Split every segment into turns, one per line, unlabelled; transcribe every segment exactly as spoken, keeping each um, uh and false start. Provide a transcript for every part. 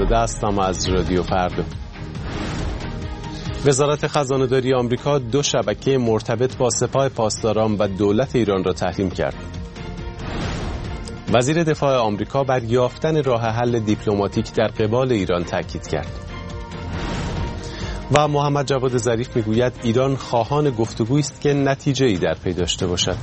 زاده هستم از رادیو فردا. وزارت خزانه‌داری آمریکا دو شبکه مرتبط با سپاه پاسداران و دولت ایران را تحریم کرد. وزیر دفاع آمریکا بر یافتن راه حل دیپلماتیک در قبال ایران تاکید کرد. و محمد جواد ظریف میگوید ایران خواهان گفتگویی است که نتیجه‌ای در پی داشته باشد.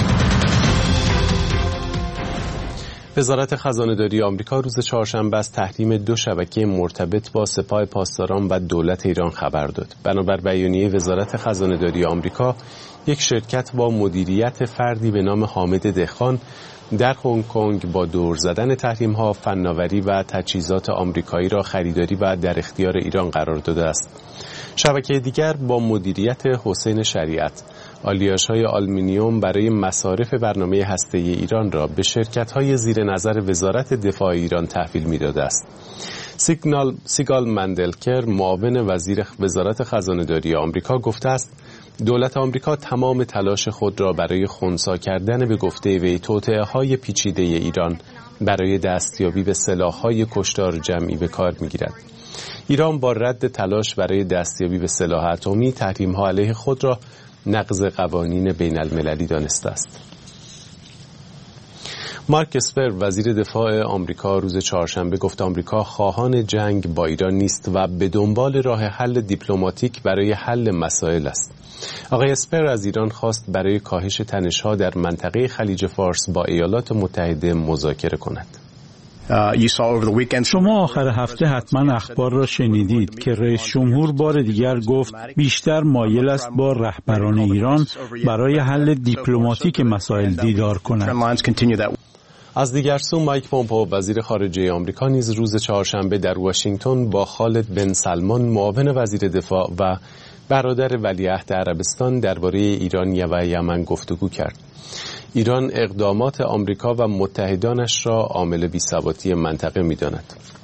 وزارت خزانه‌داری آمریکا روز چهارشنبه از تحریم دو شبکه مرتبط با سپاه پاسداران و دولت ایران خبر داد. بنابر بیانیه وزارت خزانه‌داری آمریکا، یک شرکت با مدیریت فردی به نام حامد دهخان در هنگ کنگ با دور زدن تحریم‌ها فناوری و تجهیزات آمریکایی را خریداری و در اختیار ایران قرار داده است. شبکه دیگر با مدیریت حسین شریعت آلیاژهای آلومینیوم برای مصارف برنامه هسته‌ای ایران را به شرکت‌های زیر نظر وزارت دفاع ایران تحویل می‌داده است. سیگنال سیگال مندلکر معاون وزیر وزارت خزانه‌داری آمریکا گفته است دولت آمریکا تمام تلاش خود را برای خنثی کردن به گفته وی توطئه‌های پیچیده ایران برای دستیابی به سلاح‌های کشتار جمعی به کار می‌گیرد. ایران با رد تلاش برای دستیابی به سلاح اتمی تحریم‌ها علیه خود را نقض قوانین بین المللی دانسته است. مارک اسپر وزیر دفاع آمریکا روز چهارشنبه گفت آمریکا خواهان جنگ با ایران نیست و به دنبال راه حل دیپلماتیک برای حل مسائل است. آقای اسپر از ایران خواست برای کاهش تنش‌ها در منطقه خلیج فارس با ایالات متحده مذاکره کند.
شما آخر هفته حتما اخبار را شنیدید که رئیس جمهور بار دیگر گفت بیشتر مایل است با رهبران ایران برای حل دیپلماتیک مسائل دیدار کند.
از دیگر سو مایک پومپئو وزیر خارجه آمریکا نیز روز چهارشنبه در واشنگتن با خالد بن سلمان معاون وزیر دفاع و برادر ولیعهد عربستان درباره ایران و یمن گفتگو کرد. ایران اقدامات آمریکا و متحدانش را عامل بی‌ثباتی منطقه می‌داند.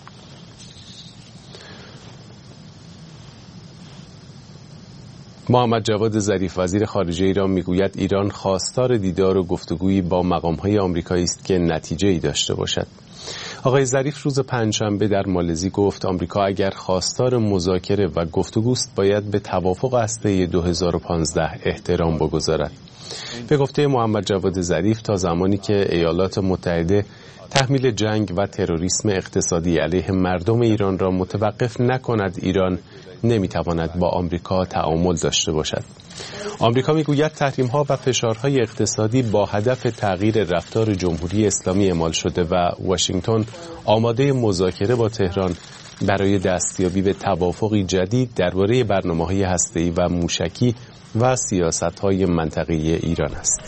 محمد جواد ظریف وزیر خارجه ایران میگوید ایران خواستار دیدار و گفتگویی با مقام‌های آمریکایی است که نتیجه‌ای داشته باشد. آقای ظریف روز پنجشنبه در مالزی گفت آمریکا اگر خواستار مذاکره و گفتگوست باید به توافق هسته‌ای دو هزار و پانزده احترام بگذارد. به گفته محمد جواد ظریف تا زمانی که ایالات متحده تحمیل جنگ و تروریسم اقتصادی علیه مردم ایران را متوقف نکند ایران نمیتواند با آمریکا تعامل داشته باشد. آمریکا میگوید تحریم‌ها و فشارهای اقتصادی با هدف تغییر رفتار جمهوری اسلامی اعمال شده و واشنگتن آماده مذاکره با تهران برای دستیابی به توافقی جدید درباره برنامه‌های هسته‌ای و موشکی و سیاست‌های منطقه‌ای ایران است.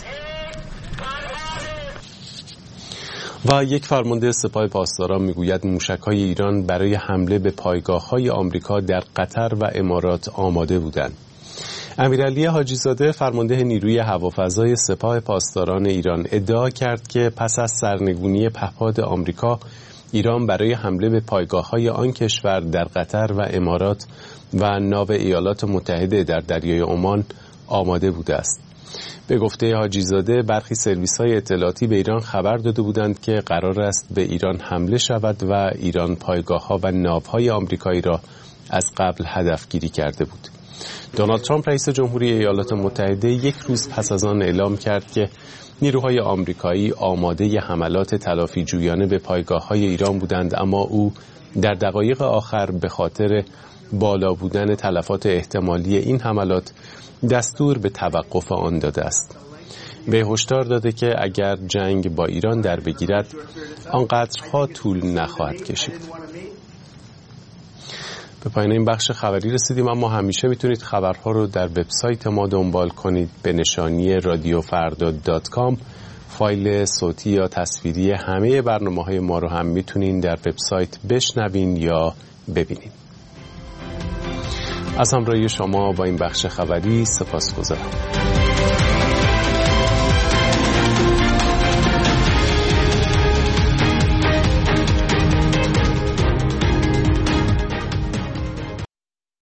و یک فرمانده سپاه پاسداران میگوید موشک‌های ایران برای حمله به پایگاه‌های آمریکا در قطر و امارات آماده بودند. امیرعلی حاجی زاده فرمانده نیروی هوافضای سپاه پاسداران ایران ادعا کرد که پس از سرنگونی پهپاد آمریکا ایران برای حمله به پایگاه‌های آن کشور در قطر و امارات و ناو ایالات متحده در دریای عمان آماده بوده است. به گفته حاجی زاده برخی سرویس‌های اطلاعاتی به ایران خبر داده بودند که قرار است به ایران حمله شود و ایران پایگاه‌ها و ناوهای آمریکایی را از قبل هدفگیری کرده بود. دونالد ترامپ رئیس جمهوری ایالات متحده یک روز پس از آن اعلام کرد که نیروهای آمریکایی آماده حملات تلافی جویانه به پایگاه‌های ایران بودند، اما او در دقایق آخر به خاطر بالا بودن تلفات احتمالی این حملات دستور به توقف آن داده است. به هشدار داده که اگر جنگ با ایران در بگیرد آنقدرها طول نخواهد کشید. به پایان این بخش خبری رسیدیم، اما همیشه میتونید خبرها رو در وبسایت ما دنبال کنید به نشانی رادیو فردا دات کام. فایل صوتی یا تصویری همه برنامه‌های ما رو هم میتونید در وبسایت بشنوین یا ببینید. از همراهی شما با این بخش خبری سپاسگزارم.